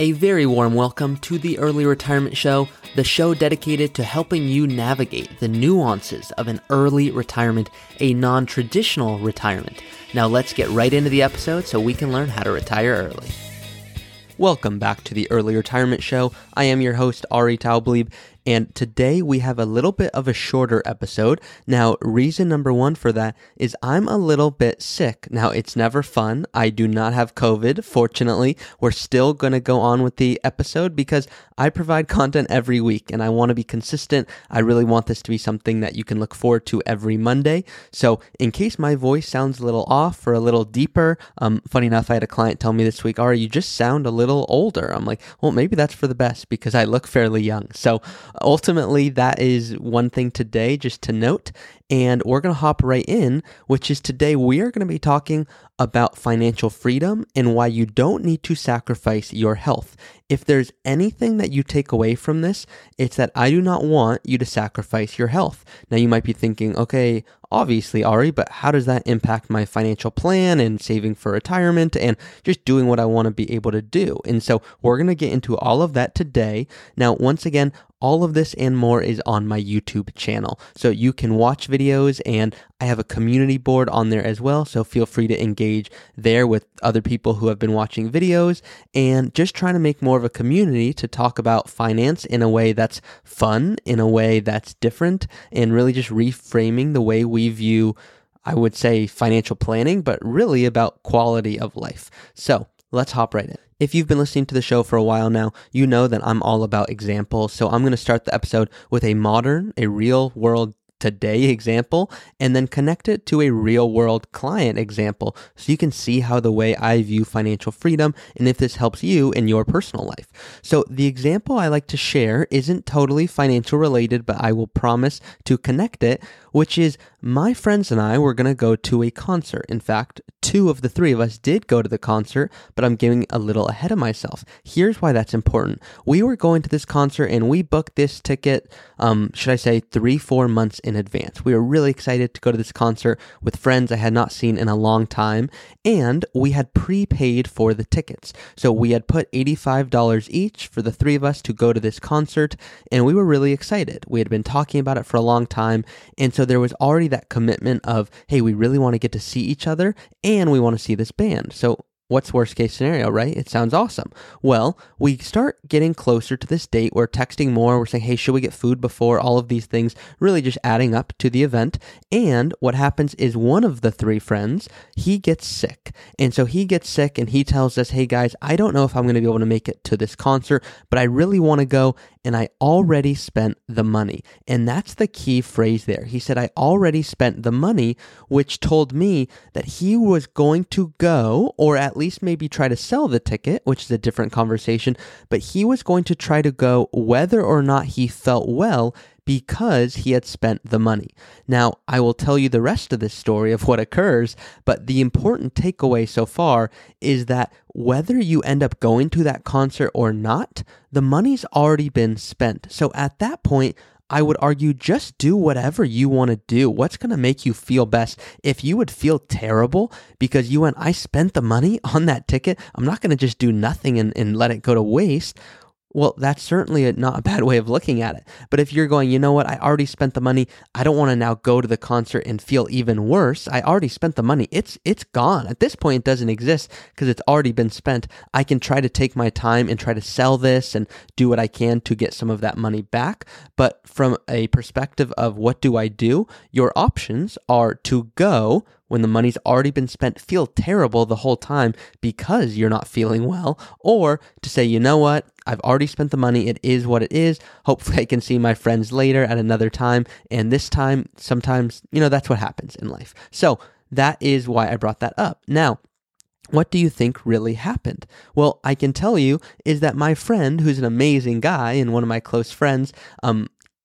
A very warm welcome to the Early Retirement Show, the show dedicated to helping you navigate the nuances of an early retirement, a non-traditional retirement. Now let's get right into the episode so we can learn how to retire early. Welcome back to the Early Retirement Show. I am your host, Ari Taublieb, and today we have a little bit of a shorter episode. Now, reason number one for that is I'm a little bit sick. Now, it's never fun. I do not have COVID. Fortunately, we're still going to go on with the episode because I provide content every week and I want to be consistent. I really want this to be something that you can look forward to every Monday. So in case my voice sounds a little off or a little deeper, funny enough, I had a client tell me this week, Ari, you just sound a little older. I'm like, well, maybe that's for the best because I look fairly young. So ultimately, that is one thing today, just to note, and we're going to hop right in, which is today we are going to be talking about financial freedom and why you don't need to sacrifice your health. If there's anything that you take away from this, it's that I do not want you to sacrifice your health. Now, you might be thinking, okay, obviously, Ari, but how does that impact my financial plan and saving for retirement and just doing what I want to be able to do? And so we're going to get into all of that today. Now, once again, all of this and more is on my YouTube channel. So you can watch videos and I have a community board on there as well. So feel free to engage there with other people who have been watching videos and just trying to make more of a community to talk about finance in a way that's fun, in a way that's different, and really just reframing the way we view, I would say, financial planning, but really about quality of life. So let's hop right in. If you've been listening to the show for a while now, you know that I'm all about examples. So I'm going to start the episode with a real world today example, and then connect it to a real world client example so you can see how the way I view financial freedom and if this helps you in your personal life. So the example I like to share isn't totally financial related, but I will promise to connect it, which is my friends and I were going to go to a concert. In fact, two of the three of us did go to the concert, but I'm getting a little ahead of myself. Here's why that's important. We were going to this concert and we booked this ticket, 3-4 months in advance. We were really excited to go to this concert with friends I had not seen in a long time, and we had prepaid for the tickets. So we had put $85 each for the three of us to go to this concert, and we were really excited. We had been talking about it for a long time, and so there was already that commitment of, hey, we really want to get to see each other, and we want to see this band. So what's worst case scenario, right? It sounds awesome. Well, we start getting closer to this date. We're texting more. We're saying, hey, should we get food before? All of these things really just adding up to the event. And what happens is one of the three friends, he gets sick. And so he gets sick and he tells us, hey guys, I don't know if I'm going to be able to make it to this concert, but I really want to go. And I already spent the money. And that's the key phrase there. He said, I already spent the money, which told me that he was going to go, or at least maybe try to sell the ticket, which is a different conversation, but he was going to try to go whether or not he felt well because he had spent the money. Now, I will tell you the rest of this story of what occurs, but the important takeaway so far is that whether you end up going to that concert or not, the money's already been spent. So at that point, I would argue just do whatever you want to do. What's going to make you feel best? If you would feel terrible because you went, I spent the money on that ticket, I'm not going to just do nothing and let it go to waste. Well, that's certainly not a bad way of looking at it. But if you're going, you know what, I already spent the money. I don't want to now go to the concert and feel even worse. I already spent the money. It's gone. At this point, it doesn't exist because it's already been spent. I can try to take my time and try to sell this and do what I can to get some of that money back. But from a perspective of what do I do, your options are to go when the money's already been spent, feel terrible the whole time because you're not feeling well, or to say, you know what, I've already spent the money, it is what it is, hopefully I can see my friends later at another time, and this time, sometimes, that's what happens in life. So that is why I brought that up. Now, what do you think really happened? Well, I can tell you is that my friend, who's an amazing guy and one of my close friends,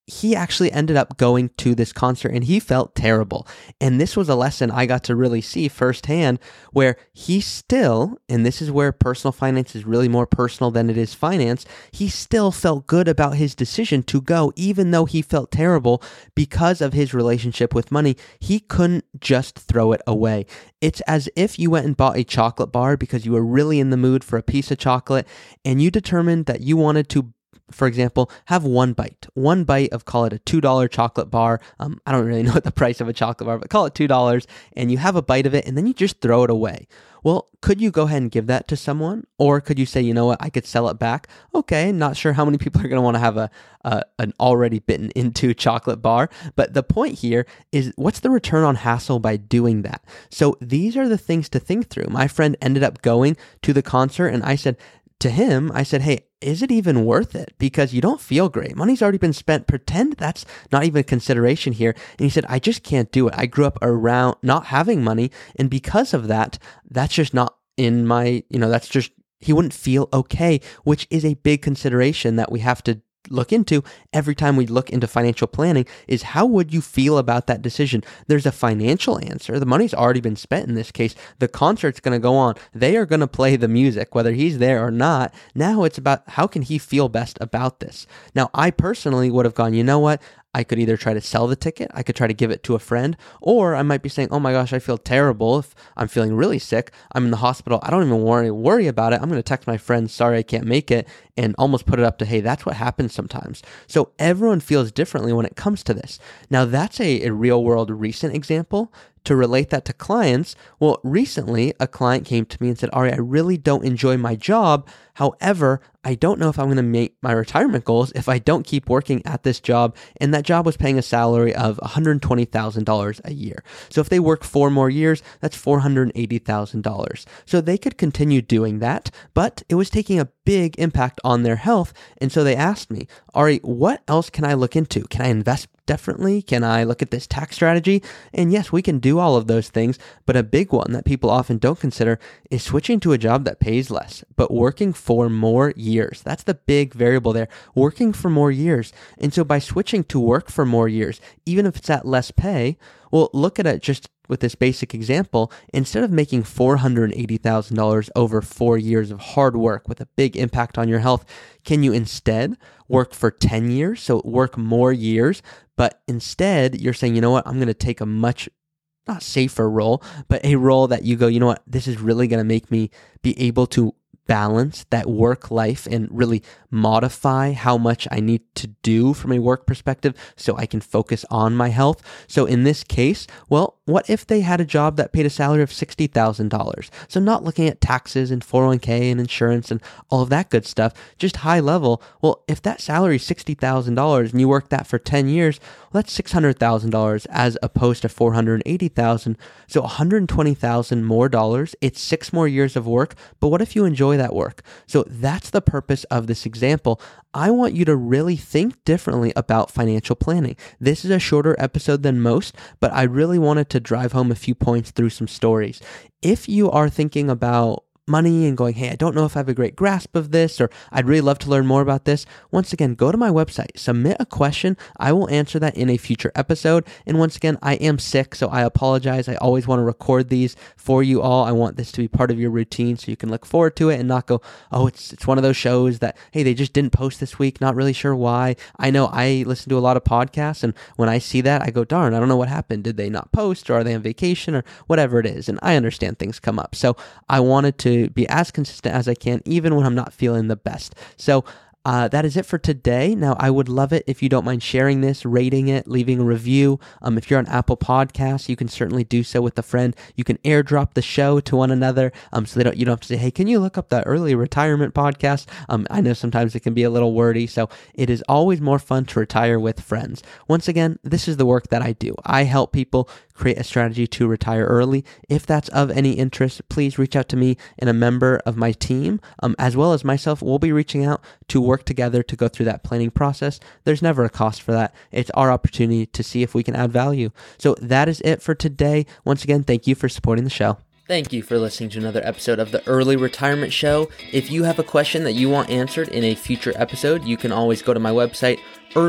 he actually ended up going to this concert and he felt terrible. And this was a lesson I got to really see firsthand where he still, and this is where personal finance is really more personal than it is finance, he still felt good about his decision to go, even though he felt terrible because of his relationship with money. He couldn't just throw it away. It's as if you went and bought a chocolate bar because you were really in the mood for a piece of chocolate and you determined that you wanted to, for example, have one bite of, call it a $2 chocolate bar. I don't really know what the price of a chocolate bar, but call it $2, and you have a bite of it and then you just throw it away. Well, could you go ahead and give that to someone? Or could you say, you know what, I could sell it back? Okay, not sure how many people are going to want to have an already bitten into chocolate bar. But the point here is, what's the return on hassle by doing that? So these are the things to think through. My friend ended up going to the concert and I said to him, hey, is it even worth it? Because you don't feel great. Money's already been spent. Pretend that's not even a consideration here. And he said, I just can't do it. I grew up around not having money. And because of that, that's just not in my, that's just, he wouldn't feel okay, which is a big consideration that we have to look into every time we look into financial planning. Is how would you feel about that decision? There's a financial answer. The money's already been spent in this case. The concert's going to go on. They are going to play the music, whether he's there or not. Now it's about how can he feel best about this. Now, I personally would have gone, you know what? I could either try to sell the ticket, I could try to give it to a friend, or I might be saying, oh my gosh, I feel terrible. If I'm feeling really sick, I'm in the hospital, I don't even worry about it. I'm going to text my friend, sorry, I can't make it, and almost put it up to, hey, that's what happens sometimes. So everyone feels differently when it comes to this. Now, that's a real world recent example. To relate that to clients, well, recently a client came to me and said, Ari, I really don't enjoy my job. However, I don't know if I'm going to make my retirement goals if I don't keep working at this job. And that job was paying a salary of $120,000 a year. So if they work 4 more years, that's $480,000. So they could continue doing that, but it was taking a big impact on their health. And so they asked me, Ari, what else can I look into? Can I invest differently? Can I look at this tax strategy? And yes, we can do all of those things, but a big one that people often don't consider is switching to a job that pays less, but working for more years. That's the big variable there, working for more years. And so by switching to work for more years, even if it's at less pay, well, look at it just with this basic example. Instead of making $480,000 over 4 years of hard work with a big impact on your health, can you instead work for 10 years? So work more years, but instead you're saying, you know what, I'm going to take a much not safer role, but a role that you go, you know what, this is really going to make me be able to balance that work life and really modify how much I need to do from a work perspective so I can focus on my health. So in this case, well, what if they had a job that paid a salary of $60,000? So not looking at taxes and 401k and insurance and all of that good stuff, just high level. Well, if that salary is $60,000 and you work that for 10 years, well, that's $600,000 as opposed to $480,000. So $120,000 more dollars. It's 6 more years of work. But what if you enjoy that work? So that's the purpose of this example. I want you to really think differently about financial planning. This is a shorter episode than most, but I really wanted to drive home a few points through some stories. If you are thinking about money and going, hey, I don't know if I have a great grasp of this, or I'd really love to learn more about this, once again, go to my website, submit a question. I will answer that in a future episode. And once again, I am sick, so I apologize. I always want to record these for you all. I want this to be part of your routine so you can look forward to it and not go, oh, it's one of those shows that, hey, they just didn't post this week, not really sure why. I know I listen to a lot of podcasts, and when I see that, I go, darn, I don't know what happened. Did they not post, or are they on vacation, or whatever it is? And I understand things come up. So I wanted to be as consistent as I can, even when I'm not feeling the best. So that is it for today. Now, I would love it if you don't mind sharing this, rating it, leaving a review. If you're on Apple Podcasts, you can certainly do so with a friend. You can airdrop the show to one another, so you don't have to say, hey, can you look up the early retirement podcast? I know sometimes it can be a little wordy, so it is always more fun to retire with friends. Once again, this is the work that I do. I help people create a strategy to retire early. If that's of any interest, please reach out to me, and a member of my team, as well as myself, will be reaching out to work together to go through that planning process. There's never a cost for that. It's our opportunity to see if we can add value. So that is it for today. Once again, thank you for supporting the show. Thank you for listening to another episode of the Early Retirement Show. If you have a question that you want answered in a future episode, you can always go to my website,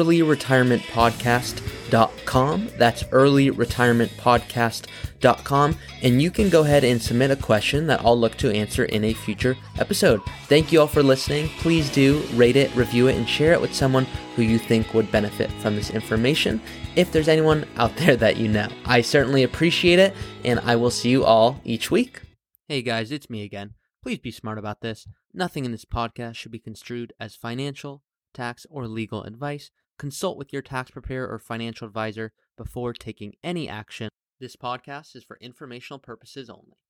earlyretirementpodcast.com. That's earlyretirementpodcast.com. And you can go ahead and submit a question that I'll look to answer in a future episode. Thank you all for listening. Please do rate it, review it, and share it with someone who you think would benefit from this information, if there's anyone out there that you know. I certainly appreciate it, and I will see you all each week. Hey guys, it's me again. Please be smart about this. Nothing in this podcast should be construed as financial, tax, or legal advice. Consult with your tax preparer or financial advisor before taking any action. This podcast is for informational purposes only.